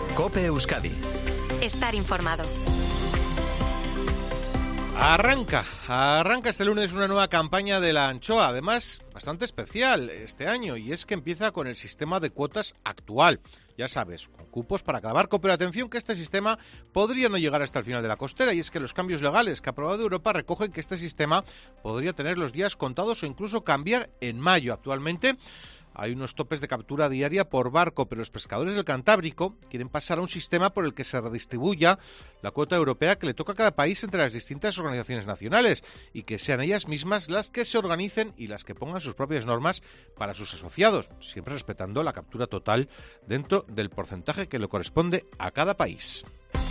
COPE Euskadi. Estar informado. Arranca este lunes una nueva campaña de la anchoa, además bastante especial este año, y es que empieza con el sistema de cuotas actual. Ya sabes, con cupos para cada barco, pero atención que este sistema podría no llegar hasta el final de la costera, y es que los cambios legales que ha aprobado Europa recogen que este sistema podría tener los días contados o incluso cambiar en mayo. Actualmente hay unos topes de captura diaria por barco, pero los pescadores del Cantábrico quieren pasar a un sistema por el que se redistribuya la cuota europea que le toca a cada país entre las distintas organizaciones nacionales y que sean ellas mismas las que se organicen y las que pongan sus propias normas para sus asociados, siempre respetando la captura total dentro del porcentaje que le corresponde a cada país.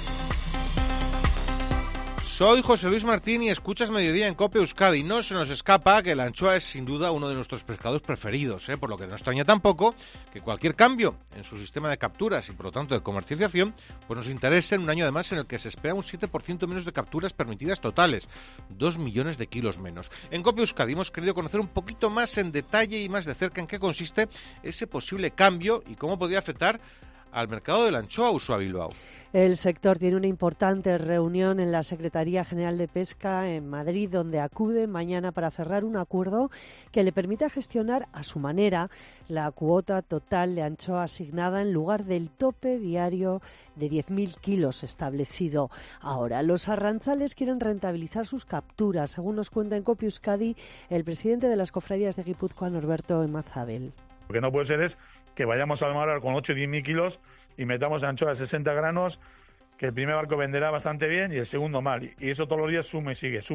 Soy José Luis Martín y escuchas Mediodía en COPE Euskadi. No se nos escapa que la anchoa es sin duda uno de nuestros pescados preferidos, por lo que no extraña tampoco que cualquier cambio en su sistema de capturas y por lo tanto de comercialización pues nos interese en un año además en el que se espera un 7% menos de capturas permitidas totales, 2 millones de kilos menos. En COPE Euskadi hemos querido conocer un poquito más en detalle y más de cerca en qué consiste ese posible cambio y cómo podría afectar al mercado de la anchoa, Uxue Bilbao. El sector tiene una importante reunión en la Secretaría General de Pesca en Madrid, donde acude mañana para cerrar un acuerdo que le permita gestionar a su manera la cuota total de anchoa asignada en lugar del tope diario de 10.000 kilos establecido ahora. Los arrantzales quieren rentabilizar sus capturas, según nos cuenta en COPE Euskadi el presidente de las cofradías de Guipúzcoa, Norberto Emazabel. Lo que no puede ser es que vayamos al mar con 8 o 10.000 kilos y metamos anchoa de 60 granos, que el primer barco venderá bastante bien y el segundo mal. Y eso todos los días suma y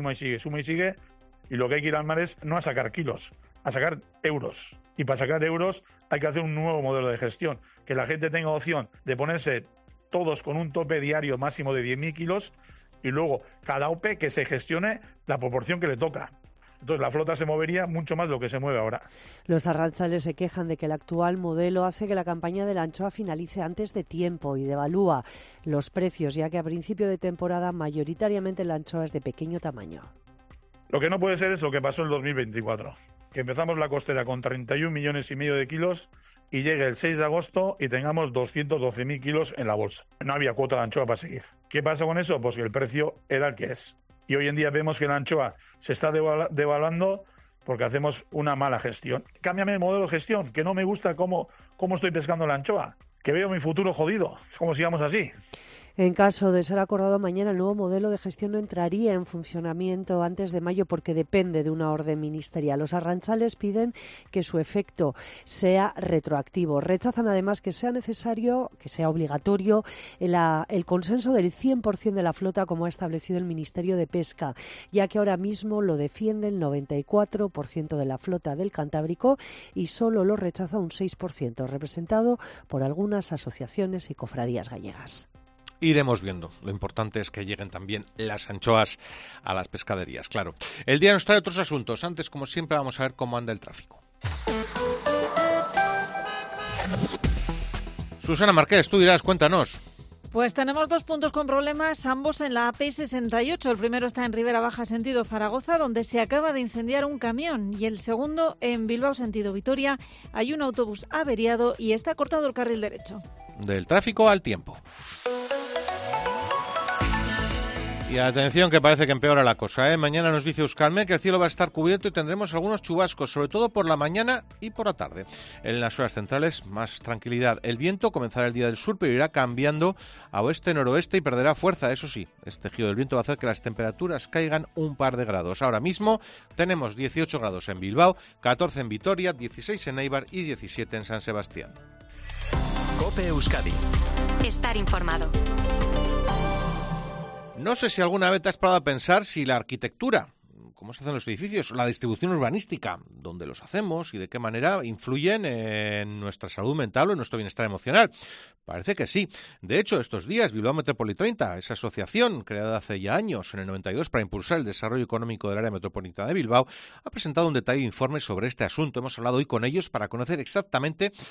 sigue. Y lo que hay que ir al mar es no a sacar kilos, a sacar euros. Y para sacar euros hay que hacer un nuevo modelo de gestión, que la gente tenga opción de ponerse todos con un tope diario máximo de 10.000 kilos y luego cada OPE que se gestione la proporción que le toca. Entonces la flota se movería mucho más de lo que se mueve ahora. Los arrantzales se quejan de que el actual modelo hace que la campaña de la anchoa finalice antes de tiempo y devalúa los precios, ya que a principio de temporada mayoritariamente la anchoa es de pequeño tamaño. Lo que no puede ser es lo que pasó en el 2024, que empezamos la costera con 31,5 millones de kilos y llegue el 6 de agosto y tengamos 212.000 kilos en la bolsa. No había cuota de anchoa para seguir. ¿Qué pasa con eso? Pues que el precio era el que es. Y hoy en día vemos que la anchoa se está devaluando porque hacemos una mala gestión. Cámbiame el modelo de gestión, que no me gusta cómo estoy pescando la anchoa, que veo mi futuro jodido, como sigamos así. En caso de ser acordado mañana, el nuevo modelo de gestión no entraría en funcionamiento antes de mayo porque depende de una orden ministerial. Los arrantzales piden que su efecto sea retroactivo. Rechazan además que sea necesario, que sea obligatorio el consenso del 100% de la flota como ha establecido el Ministerio de Pesca, ya que ahora mismo lo defiende el 94% de la flota del Cantábrico y solo lo rechaza un 6%, representado por algunas asociaciones y cofradías gallegas. Iremos viendo. Lo importante es que lleguen también las anchoas a las pescaderías, claro. El día nos trae otros asuntos. Antes, como siempre, vamos a ver cómo anda el tráfico. Susana Marqués, tú dirás, cuéntanos. Pues tenemos 2 puntos con problemas, ambos en la AP68. El primero está en Ribera Baja, sentido Zaragoza, donde se acaba de incendiar un camión. Y el segundo en Bilbao, sentido Vitoria. Hay un autobús averiado y está cortado el carril derecho. Del tráfico al tiempo. Y atención que parece que empeora la cosa, Mañana nos dice Euskalmet que el cielo va a estar cubierto y tendremos algunos chubascos, sobre todo por la mañana y por la tarde. En las horas centrales, más tranquilidad. El viento comenzará el día del sur, pero irá cambiando a oeste-noroeste y perderá fuerza. Eso sí, este giro del viento va a hacer que las temperaturas caigan un par de grados. Ahora mismo tenemos 18 grados en Bilbao, 14 en Vitoria, 16 en Eibar y 17 en San Sebastián. COPE Euskadi. Estar informado. No sé si alguna vez te has parado a pensar si la arquitectura, cómo se hacen los edificios, la distribución urbanística, dónde los hacemos y de qué manera influyen en nuestra salud mental o en nuestro bienestar emocional. Parece que sí. De hecho, estos días Bilbao Metrópoli 30, esa asociación creada hace ya años, en el 92, para impulsar el desarrollo económico del área metropolitana de Bilbao, ha presentado un detallado informe sobre este asunto. Hemos hablado hoy con ellos para conocer exactamente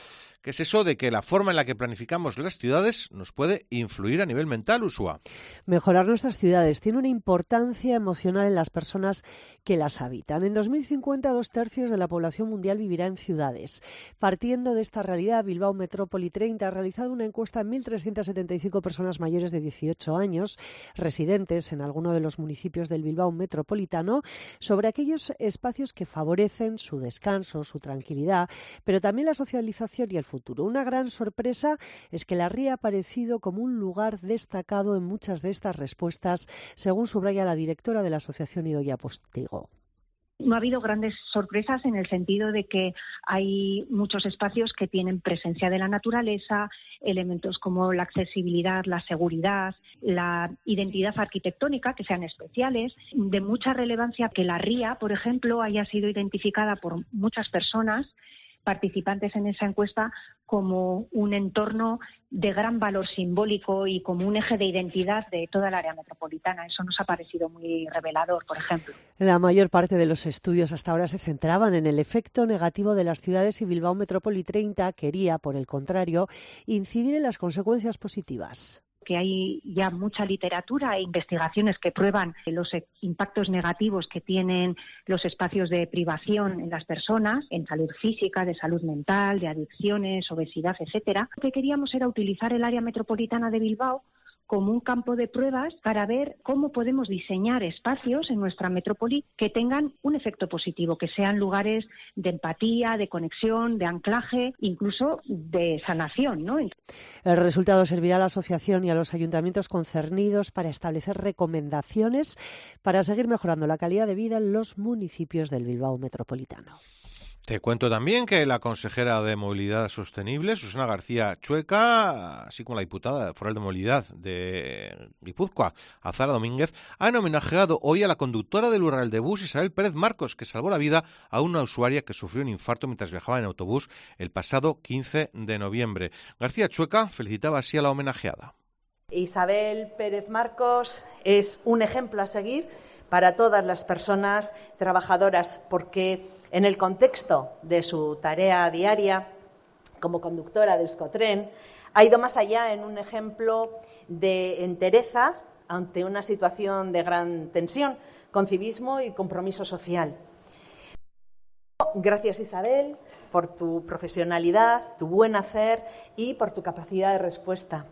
¿Qué es eso de que la forma en la que planificamos las ciudades nos puede influir a nivel mental, Ursúa? Mejorar nuestras ciudades tiene una importancia emocional en las personas que las habitan. En 2050, 2/3 de la población mundial vivirá en ciudades. Partiendo de esta realidad, Bilbao Metrópoli 30 ha realizado una encuesta en 1.375 personas mayores de 18 años, residentes en alguno de los municipios del Bilbao metropolitano, sobre aquellos espacios que favorecen su descanso, su tranquilidad, pero también la socialización y el futuro. Una gran sorpresa es que la ría ha aparecido como un lugar destacado en muchas de estas respuestas, según subraya la directora de la Asociación Idoia Postigo. No ha habido grandes sorpresas en el sentido de que hay muchos espacios que tienen presencia de la naturaleza, elementos como la accesibilidad, la seguridad, la identidad arquitectónica, que sean especiales, de mucha relevancia que la ría, por ejemplo, haya sido identificada por muchas personas participantes en esa encuesta como un entorno de gran valor simbólico y como un eje de identidad de toda el área metropolitana. Eso nos ha parecido muy revelador, por ejemplo. La mayor parte de los estudios hasta ahora se centraban en el efecto negativo de las ciudades y Bilbao Metrópoli 30 quería, por el contrario, incidir en las consecuencias positivas. Que hay ya mucha literatura e investigaciones que prueban los impactos negativos que tienen los espacios de privación en las personas, en salud física, de salud mental, de adicciones, obesidad, etcétera. Lo que queríamos era utilizar el área metropolitana de Bilbao como un campo de pruebas para ver cómo podemos diseñar espacios en nuestra metrópoli que tengan un efecto positivo, que sean lugares de empatía, de conexión, de anclaje, incluso de sanación, ¿no? El resultado servirá a la asociación y a los ayuntamientos concernidos para establecer recomendaciones para seguir mejorando la calidad de vida en los municipios del Bilbao metropolitano. Te cuento también que la consejera de Movilidad Sostenible, Susana García Chueca, así como la diputada foral de Movilidad de Guipúzcoa, Azara Domínguez, han homenajeado hoy a la conductora del Urral de Bus, Isabel Pérez Marcos, que salvó la vida a una usuaria que sufrió un infarto mientras viajaba en autobús el pasado 15 de noviembre. García Chueca felicitaba así a la homenajeada. Isabel Pérez Marcos es un ejemplo a seguir para todas las personas trabajadoras, porque en el contexto de su tarea diaria como conductora de Euskotren ha ido más allá en un ejemplo de entereza ante una situación de gran tensión, con civismo y compromiso social. Gracias, Isabel, por tu profesionalidad, tu buen hacer y por tu capacidad de respuesta.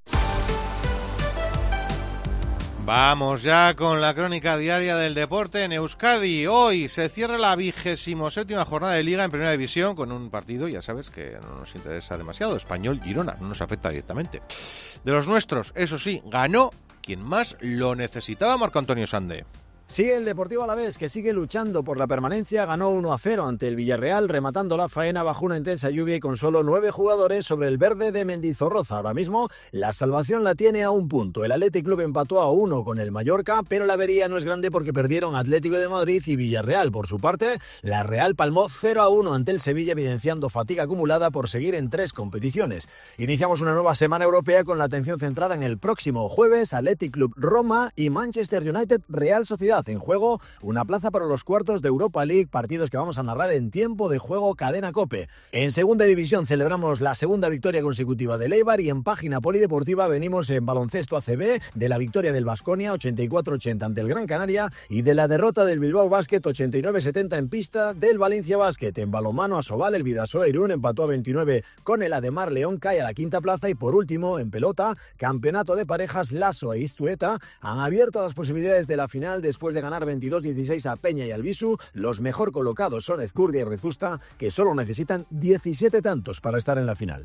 Vamos ya con la crónica diaria del deporte en Euskadi. Hoy se cierra la 27ª jornada de Liga en Primera División con un partido, ya sabes, que no nos interesa demasiado, Español-Girona, no nos afecta directamente. De los nuestros, eso sí, ganó quien más lo necesitaba, Marco Antonio Sande. Sí, el Deportivo Alavés, que sigue luchando por la permanencia, ganó 1-0 ante el Villarreal, rematando la faena bajo una intensa lluvia y con solo 9 jugadores sobre el verde de Mendizorroza. Ahora mismo, la salvación la tiene a un punto. El Athletic Club empató a 1 con el Mallorca, pero la avería no es grande porque perdieron Atlético de Madrid y Villarreal. Por su parte, la Real palmó 0-1 ante el Sevilla, evidenciando fatiga acumulada por seguir en 3 competiciones. Iniciamos una nueva semana europea con la atención centrada en el próximo jueves, Athletic Club Roma y Manchester United Real Sociedad. En juego una plaza para los cuartos de Europa League, partidos que vamos a narrar en tiempo de juego Cadena COPE. En segunda división celebramos la segunda victoria consecutiva del Eibar y en página polideportiva venimos en baloncesto ACB de la victoria del Baskonia 84-80 ante el Gran Canaria y de la derrota del Bilbao Basket 89-70 en pista del Valencia Basket. En balonmano Asobal, el Bidasoa Irún empató a 29 con el Ademar León, cae a la quinta plaza y por último en pelota, campeonato de parejas, Lasso e Iztueta han abierto las posibilidades de la final después de ganar 22-16 a Peña y Albisu. Los mejor colocados son Ezcurdia y Rezusta, que solo necesitan 17 tantos para estar en la final.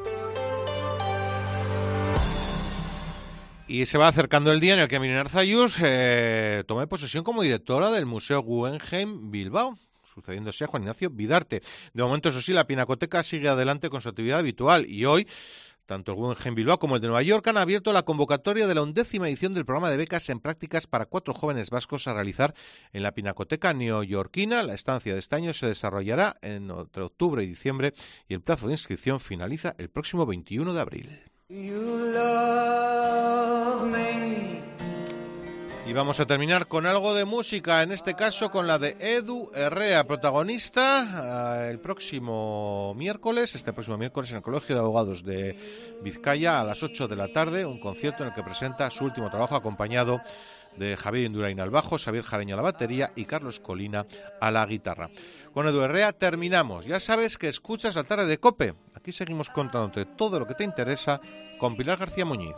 Y se va acercando el día en el que Miren Arzayus tome posesión como directora del Museo Guggenheim Bilbao, sucediéndose a Juan Ignacio Bidarte. De momento, eso sí, la Pinacoteca sigue adelante con su actividad habitual y hoy tanto el Guggenheim Bilbao como el de Nueva York han abierto la convocatoria de la 11ª edición del programa de becas en prácticas para 4 jóvenes vascos a realizar en la Pinacoteca neoyorquina. La estancia de este año se desarrollará entre octubre y diciembre y el plazo de inscripción finaliza el próximo 21 de abril. You love me Y vamos a terminar con algo de música, en este caso con la de Edu Herrea, protagonista este próximo miércoles en el Colegio de Abogados de Vizcaya a las 8 de la tarde, un concierto en el que presenta su último trabajo acompañado de Javier Indurain al bajo, Xavier Jareño a la batería y Carlos Colina a la guitarra. Con Edu Herrea terminamos. Ya sabes que escuchas La Tarde de COPE. Aquí seguimos contándote todo lo que te interesa con Pilar García Muñiz.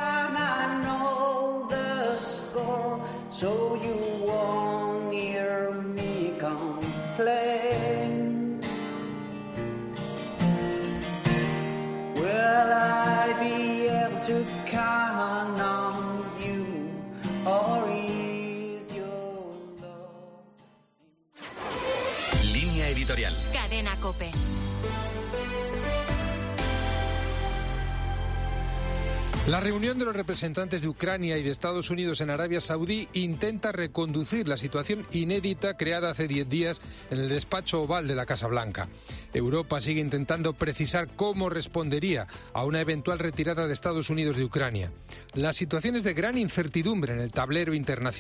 So you won't hear me complain. Will I be able to count on you, or is your love? Línea editorial. Cadena COPE. La reunión de los representantes de Ucrania y de Estados Unidos en Arabia Saudí intenta reconducir la situación inédita creada hace 10 días en el despacho oval de la Casa Blanca. Europa sigue intentando precisar cómo respondería a una eventual retirada de Estados Unidos de Ucrania. La situación es de gran incertidumbre en el tablero internacional.